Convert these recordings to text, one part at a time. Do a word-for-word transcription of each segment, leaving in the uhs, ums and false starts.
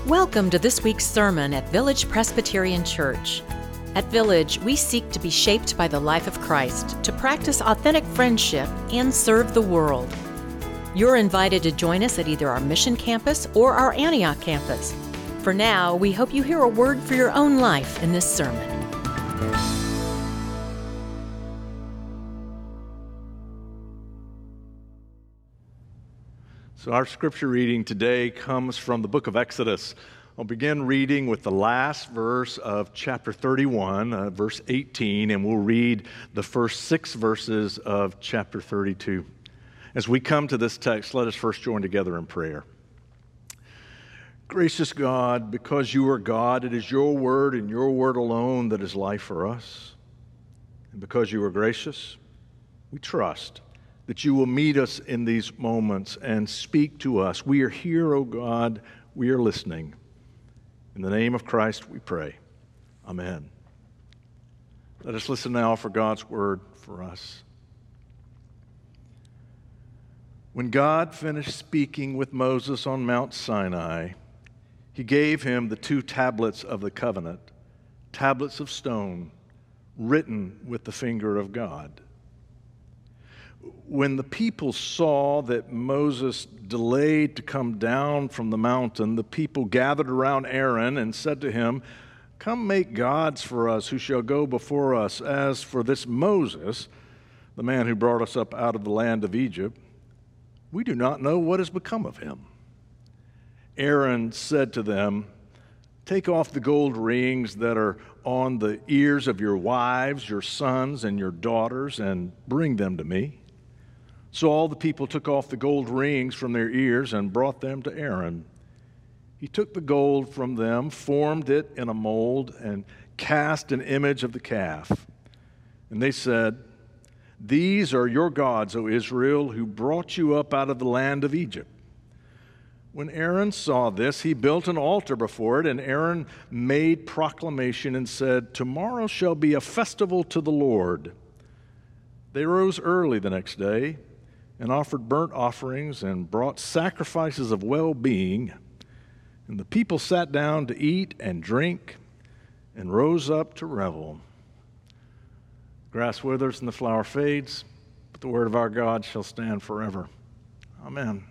Welcome to this week's sermon at Village Presbyterian Church. At Village, we seek to be shaped by the life of Christ, to practice authentic friendship, and serve the world. You're invited to join us at either our Mission Campus or our Antioch campus. For now, we hope you hear a word for your own life in this sermon. So our scripture reading today comes from the book of Exodus. I'll begin reading with the last verse of chapter thirty-one, uh, verse eighteen, and we'll read the first six verses of chapter thirty-two. As we come to this text, let us first join together in prayer. Gracious God, because you are God, it is your word and your word alone that is life for us. And because you are gracious, we trust that you will meet us in these moments and speak to us. We are here, O God. We are listening. In the name of Christ we pray. Amen. Let us listen now for God's word for us. When God finished speaking with Moses on Mount Sinai, he gave him the two tablets of the covenant, tablets of stone, written with the finger of God. When the people saw that Moses delayed to come down from the mountain, the people gathered around Aaron and said to him, "Come make gods for us who shall go before us. As for this Moses, the man who brought us up out of the land of Egypt, we do not know what has become of him." Aaron said to them, "Take off the gold rings that are on the ears of your wives, your sons, and your daughters, and bring them to me." So all the people took off the gold rings from their ears and brought them to Aaron. He took the gold from them, formed it in a mold, and cast an image of the calf. And they said, "These are your gods, O Israel, who brought you up out of the land of Egypt." When Aaron saw this, he built an altar before it, and Aaron made proclamation and said, "Tomorrow shall be a festival to the Lord." They rose early the next day and offered burnt offerings and brought sacrifices of well-being. And the people sat down to eat and drink and rose up to revel. Grass withers and the flower fades, but the word of our God shall stand forever. Amen.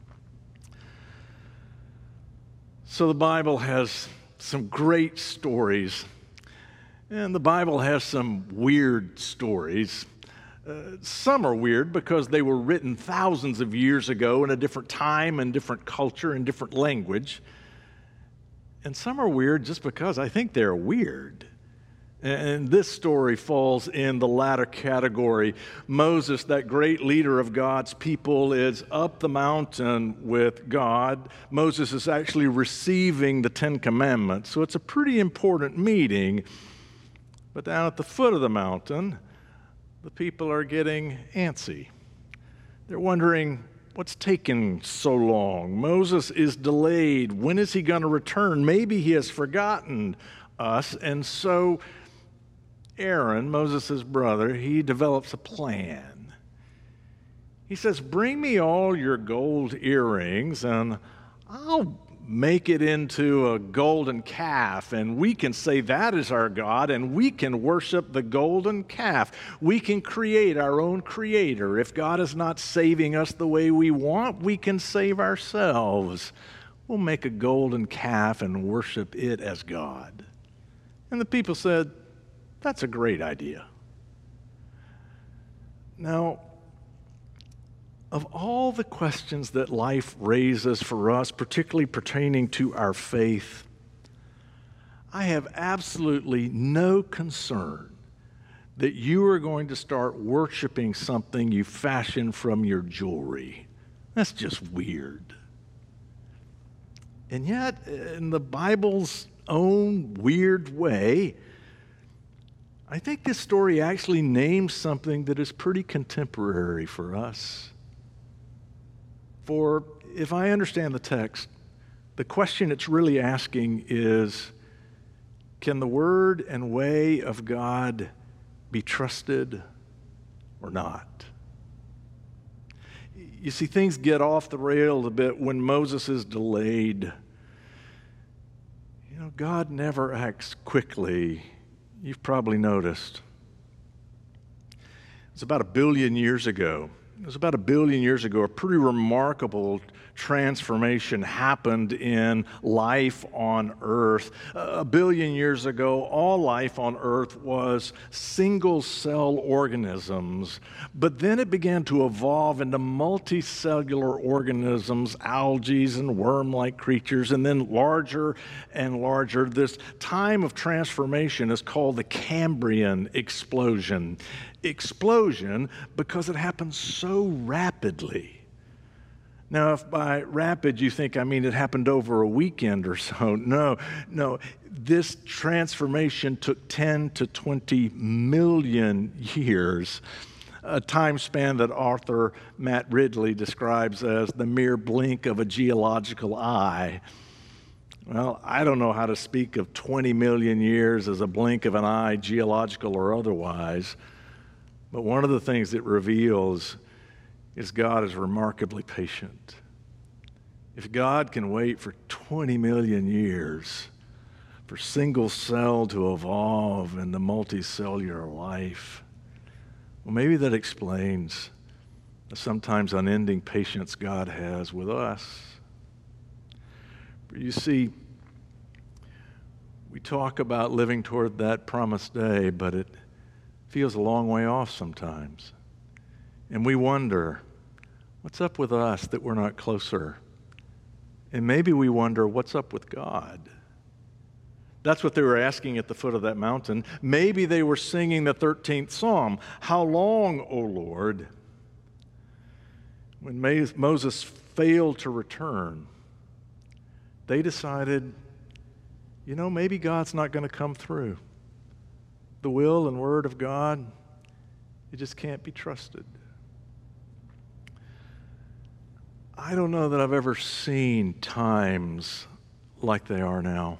So the Bible has some great stories, and the Bible has some weird stories. Uh, some are weird because they were written thousands of years ago in a different time and different culture and different language. And some are weird just because I think they're weird. And this story falls in the latter category. Moses, that great leader of God's people, is up the mountain with God. Moses is actually receiving the Ten Commandments, so it's a pretty important meeting. But down at the foot of the mountain, the people are getting antsy. They're wondering, what's taking so long? Moses is delayed. When is he going to return? Maybe he has forgotten us. And so Aaron, Moses' brother, he develops a plan. He says, "Bring me all your gold earrings and I'll make it into a golden calf, and we can say that is our God, and we can worship the golden calf. We can create our own creator. If God is not saving us the way we want, we can save ourselves. We'll make a golden calf and worship it as God." And the people said, "That's a great idea." Now, of all the questions that life raises for us, particularly pertaining to our faith, I have absolutely no concern that you are going to start worshiping something you fashion from your jewelry. That's just weird. And yet, in the Bible's own weird way, I think this story actually names something that is pretty contemporary for us. For if I understand the text, the question it's really asking is, can the word and way of God be trusted or not? You see, things get off the rails a bit when Moses is delayed. You know, God never acts quickly. You've probably noticed. It's about a billion years ago. It was about a billion years ago, a pretty remarkable transformation happened in life on earth. A billion years ago, all life on earth was single-cell organisms, but then it began to evolve into multicellular organisms, algae and worm-like creatures, and then larger and larger. This time of transformation is called the Cambrian explosion. Explosion because it happens so rapidly. Now, if by rapid you think, I mean, it happened over a weekend or so, no, no. This transformation took ten to twenty million years, a time span that author Matt Ridley describes as the mere blink of a geological eye. Well, I don't know how to speak of twenty million years as a blink of an eye, geological or otherwise. But one of the things it reveals is God is remarkably patient. If God can wait for twenty million years for single cell to evolve into multicellular life, well, maybe that explains the sometimes unending patience God has with us. But you see, we talk about living toward that promised day, but it feels a long way off sometimes. And we wonder, what's up with us that we're not closer? And maybe we wonder, what's up with God? That's what they were asking at the foot of that mountain. Maybe they were singing the thirteenth Psalm. How long, O Lord? When Moses failed to return, they decided, you know, maybe God's not going to come through. The will and word of God, it just can't be trusted. I don't know that I've ever seen times like they are now.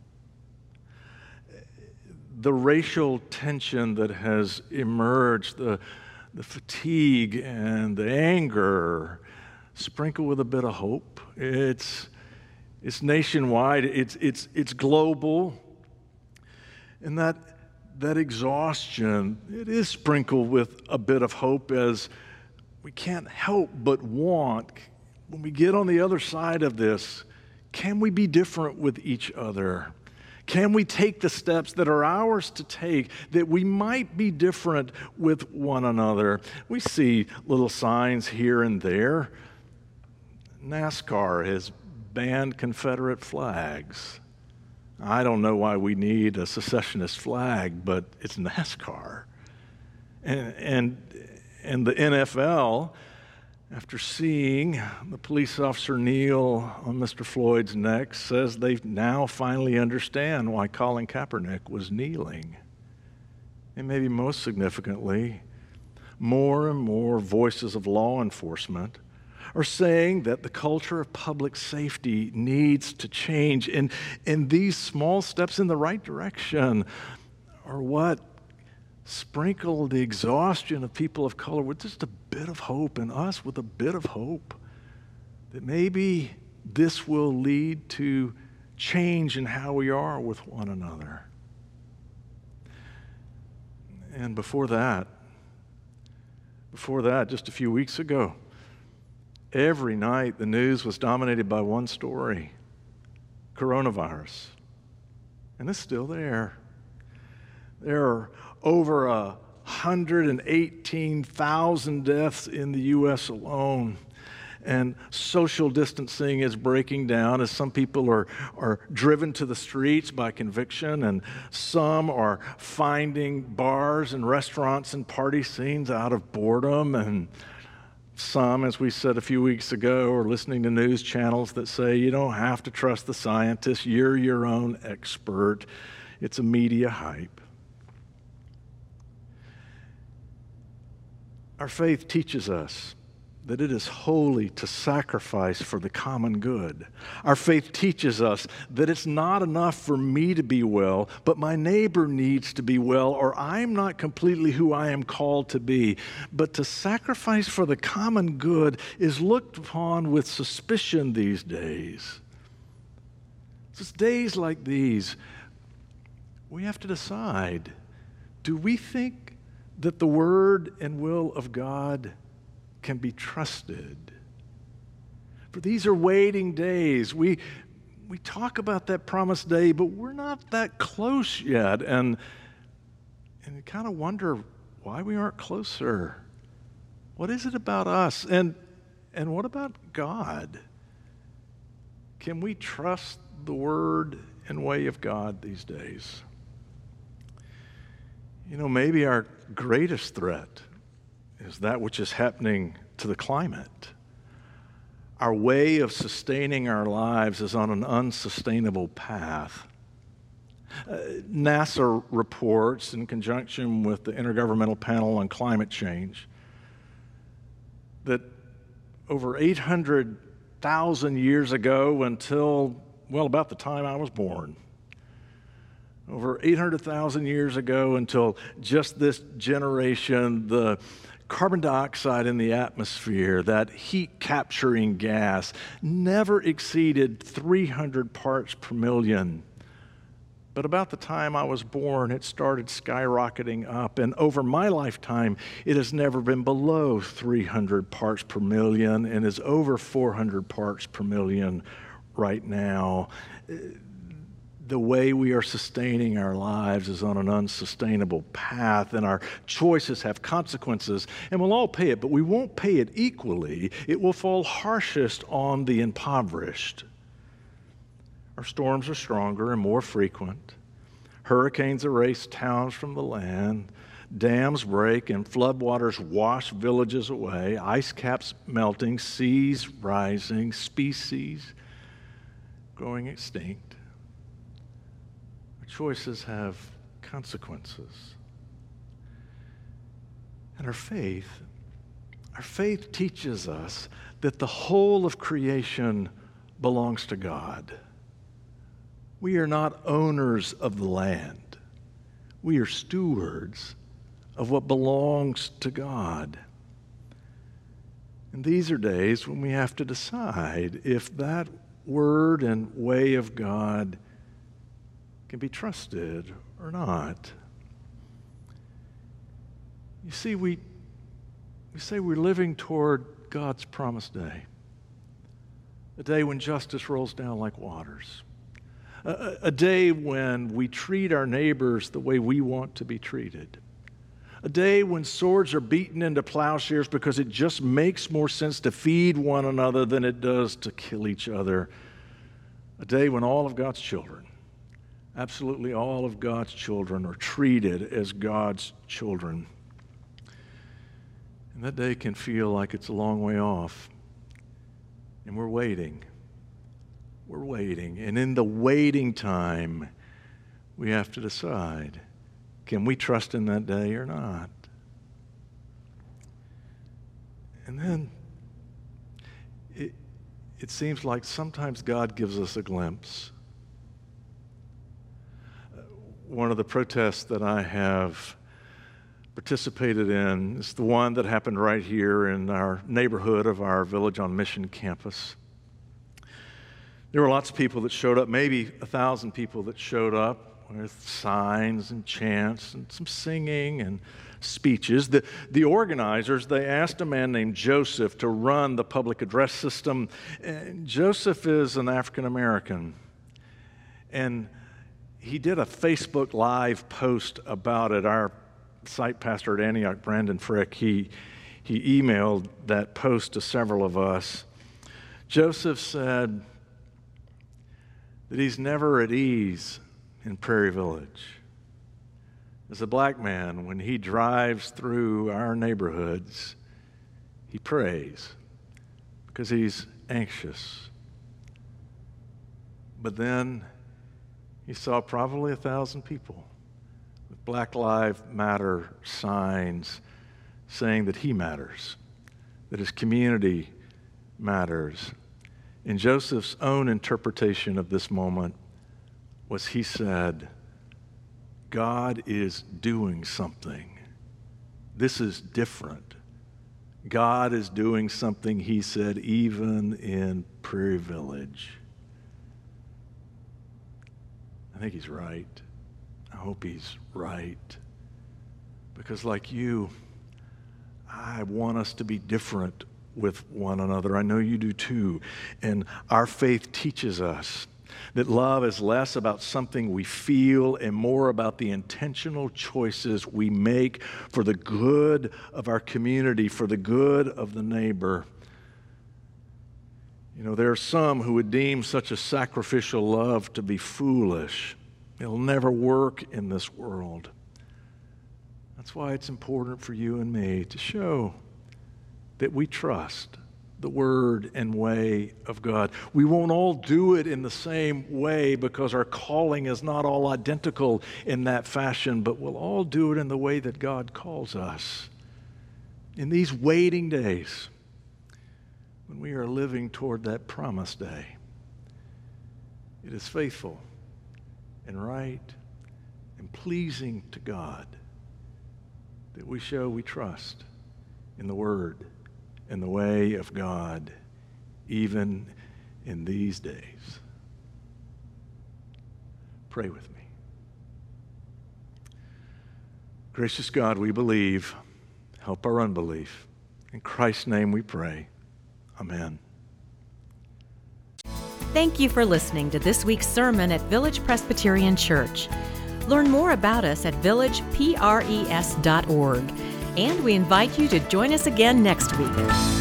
The racial tension that has emerged, the, the fatigue and the anger, sprinkled with a bit of hope. It's, it's nationwide, it's, it's, it's global. And that That exhaustion, it is sprinkled with a bit of hope, as we can't help but want, when we get on the other side of this, can we be different with each other? Can we take the steps that are ours to take, that we might be different with one another? We see little signs here and there. NASCAR has banned Confederate flags. I don't know why we need a secessionist flag, but it's NASCAR. And, and, and the N F L, after seeing the police officer kneel on Mister Floyd's neck, says they now finally understand why Colin Kaepernick was kneeling. And maybe most significantly, more and more voices of law enforcement are saying that the culture of public safety needs to change. And, and these small steps in the right direction are what sprinkle the exhaustion of people of color with just a bit of hope, and us with a bit of hope that maybe this will lead to change in how we are with one another. And before that, before that, just a few weeks ago, every night, the news was dominated by one story: coronavirus. And it's still there. There are over one hundred eighteen thousand deaths in the U S alone. And social distancing is breaking down as some people are, are driven to the streets by conviction, and some are finding bars and restaurants and party scenes out of boredom, and some, as we said a few weeks ago, are listening to news channels that say you don't have to trust the scientists, you're your own expert. It's a media hype. Our faith teaches us that it is holy to sacrifice for the common good. Our faith teaches us that it's not enough for me to be well, but my neighbor needs to be well, or I'm not completely who I am called to be. But to sacrifice for the common good is looked upon with suspicion these days. It's days like these, we have to decide, do we think that the Word and will of God can be trusted? For these are waiting days. We, we talk about that promised day, but we're not that close yet. And, and you kind of wonder why we aren't closer. What is it about us? And, and what about God? Can we trust the Word and way of God these days? You know, maybe our greatest threat is that which is happening to the climate. Our way of sustaining our lives is on an unsustainable path. Uh, NASA reports, in conjunction with the Intergovernmental Panel on Climate Change, that over eight hundred thousand years ago, until, well, about the time I was born, over eight hundred thousand years ago until just this generation, the carbon dioxide in the atmosphere, that heat-capturing gas, never exceeded three hundred parts per million. But about the time I was born, it started skyrocketing up, and over my lifetime, it has never been below three hundred parts per million and is over four hundred parts per million right now. The way we are sustaining our lives is on an unsustainable path, and our choices have consequences, and we'll all pay it, but we won't pay it equally. It will fall harshest on the impoverished. Our storms are stronger and more frequent. Hurricanes erase towns from the land. Dams break and floodwaters wash villages away. Ice caps melting, seas rising, species going extinct. Our choices have consequences. And our faith, our faith teaches us that the whole of creation belongs to God. We are not owners of the land. We are stewards of what belongs to God. And these are days when we have to decide if that word and way of God can be trusted or not. You see, we, we say we're living toward God's promised day, a day when justice rolls down like waters. A, a day when we treat our neighbors the way we want to be treated. A day when swords are beaten into plowshares because it just makes more sense to feed one another than it does to kill each other. A day when all of God's children, absolutely all of God's children, are treated as God's children. And that day can feel like it's a long way off. And we're waiting. We're waiting, and in the waiting time, we have to decide, can we trust in that day or not? And then it, it seems like sometimes God gives us a glimpse. One of the protests that I have participated in is the one that happened right here in our neighborhood of our Village on Mission campus. There were lots of people that showed up, maybe a thousand people that showed up with signs and chants and some singing and speeches. The, the organizers, they asked a man named Joseph to run the public address system. And Joseph is an African American, and he did a Facebook Live post about it. Our site pastor at Antioch, Brandon Frick, he, he emailed that post to several of us. Joseph said that he's never at ease in Prairie Village. As a black man, when he drives through our neighborhoods, he prays because he's anxious. But then he saw probably a thousand people with Black Lives Matter signs saying that he matters, that his community matters. And Joseph's own interpretation of this moment was, he said, God is doing something. This is different. God is doing something, he said, even in Prairie Village. I think he's right. I hope he's right. Because like you, I want us to be different with one another. I know you do too. And our faith teaches us that love is less about something we feel and more about the intentional choices we make for the good of our community, for the good of the neighbor. You know, there are some who would deem such a sacrificial love to be foolish. It'll never work in this world. That's why it's important for you and me to show that we trust the word and way of God. We won't all do it in the same way because our calling is not all identical in that fashion, but we'll all do it in the way that God calls us. In these waiting days, when we are living toward that promised day, it is faithful and right and pleasing to God that we show we trust in the word and the way of God, even in these days. Pray with me. Gracious God, we believe. Help our unbelief. In Christ's name we pray. Amen. Thank you for listening to this week's sermon at Village Presbyterian Church. Learn more about us at village pres dot org. And we invite you to join us again next week.